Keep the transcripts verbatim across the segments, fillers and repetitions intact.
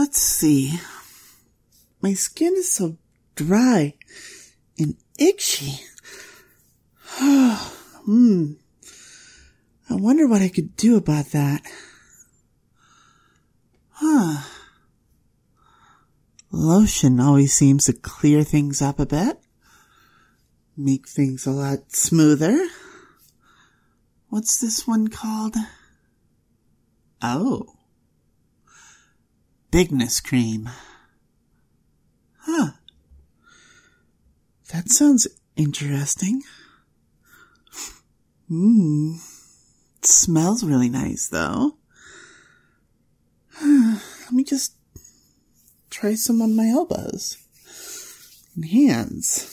let's see. My skin is so dry and itchy. hmm. I wonder what I could do about that. Huh. Lotion always seems to clear things up a bit. Make things a lot smoother. What's this one called? Oh. Bigness cream. Huh. That sounds interesting. Mmm. It smells really nice, though. Let me just try some on my elbows and hands.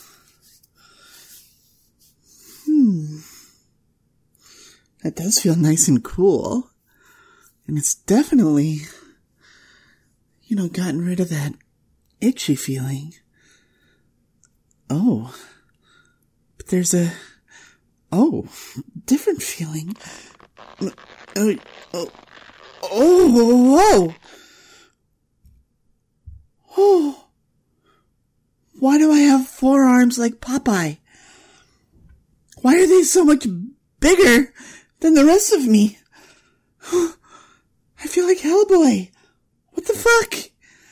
Hmm. That does feel nice and cool. And it's definitely, you know, gotten rid of that itchy feeling. Oh. But there's a, oh, different feeling. Oh, oh, oh, whoa. Oh. Why do I have forearms like Popeye? Why are they so much bigger than the rest of me? I feel like Hellboy. What the fuck?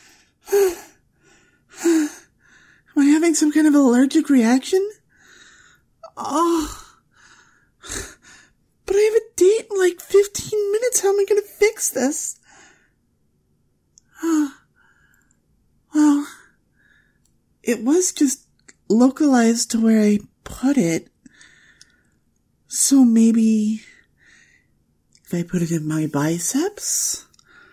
Am I having some kind of allergic reaction? Oh. But I have a date in like fifteen minutes. How am I going to fix this? Oh. Well, it was just localized to where I put it. So maybe if I put it in my biceps,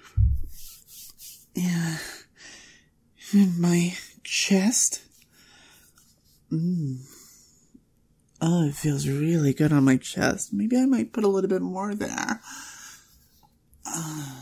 yeah, in my chest. Mm. Oh, it feels really good on my chest. Maybe I might put a little bit more there. Uh,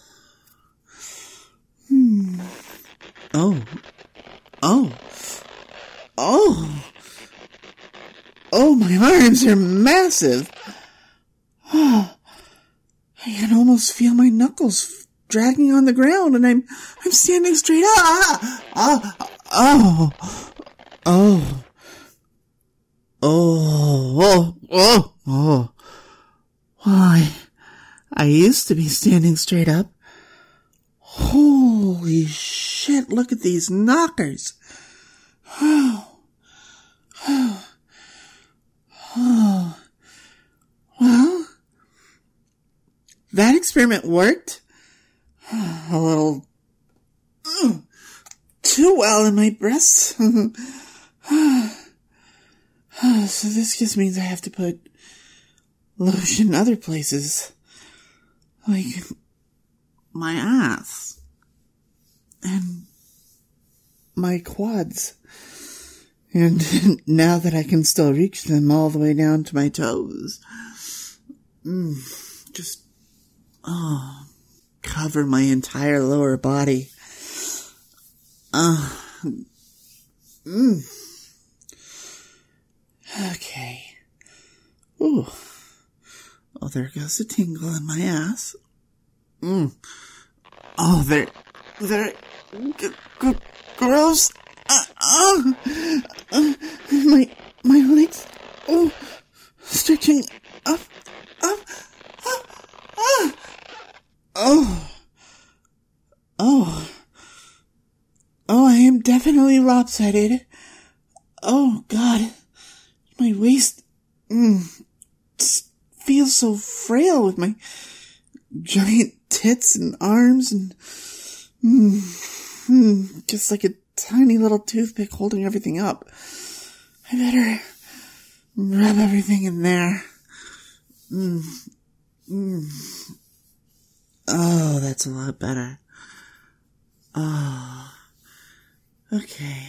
hmm. Oh. Oh. Oh. Oh, my arms are massive. Oh, I can almost feel my knuckles dragging on the ground, and I'm I'm standing straight up. Ah, ah, oh, oh, oh, oh, oh, oh. Why? I used to be standing straight up. Holy shit! Look at these knockers. Oh, oh. Oh, well, that experiment worked a little uh, too well in my breasts. So this just means I have to put lotion in other places, like my ass and my quads. And now that I can still reach them all the way down to my toes, mm, just, oh, cover my entire lower body. Uh, mm. Okay. Ooh. Oh, there goes the tingle in my ass. Mm. Oh, there, there, g- g- gross. Uh, uh, uh, my, my legs, oh, stretching up, up, up, up. Oh, oh, oh, I am definitely lopsided. Oh, God, my waist, mm, feels so frail with my giant tits and arms and, mm, mm, just like a tiny little toothpick holding everything up. I better rub everything in there. Mm. Mm. Oh, that's a lot better. Oh. Okay.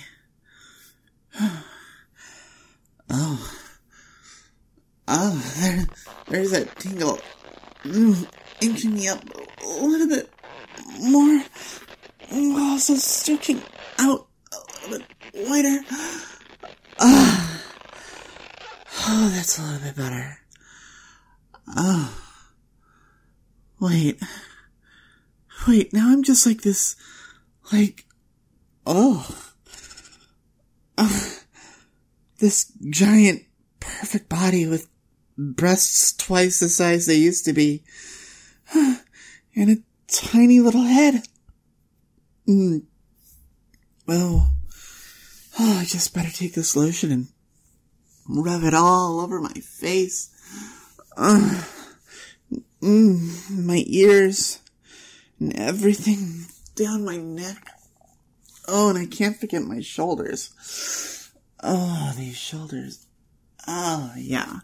Oh. Oh, there, there's that tingle. Mm, inching me up a little bit more. Also stretching out a little bit wider. Oh. Oh, that's a little bit better. Oh. Wait. Wait, now I'm just like this Like, oh, uh, this giant, perfect body with breasts twice the size they used to be, and a tiny little head. Mm. Oh, oh, I just better take this lotion and rub it all over my face. Uh, mm, my ears, and everything down my neck. Oh, and I can't forget my shoulders. Oh, these shoulders. Oh, yeah.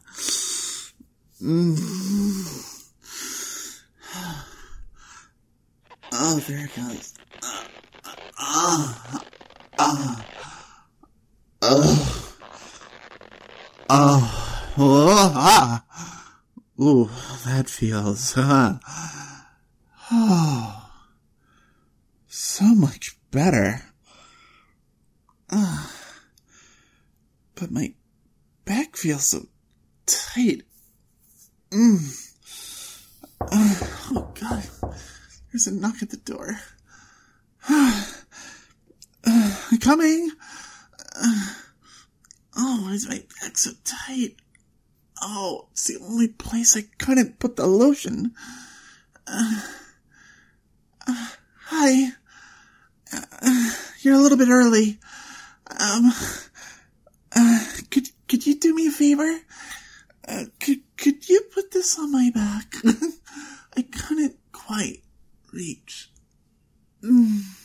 Mm. Oh, there it goes. Oh, oh, oh, oh, oh, ah. Ooh, that feels, uh, oh, so much better. Uh, but my back feels so tight. Mm. Uh, oh, God. There's a knock at the door. Uh, coming. Uh, oh, why is my back so tight? Oh, it's the only place I couldn't put the lotion. Uh, uh, hi. Uh, you're a little bit early. Um, uh, could, could you do me a favor? Uh, could, could you put this on my back? I couldn't quite reach. Mm.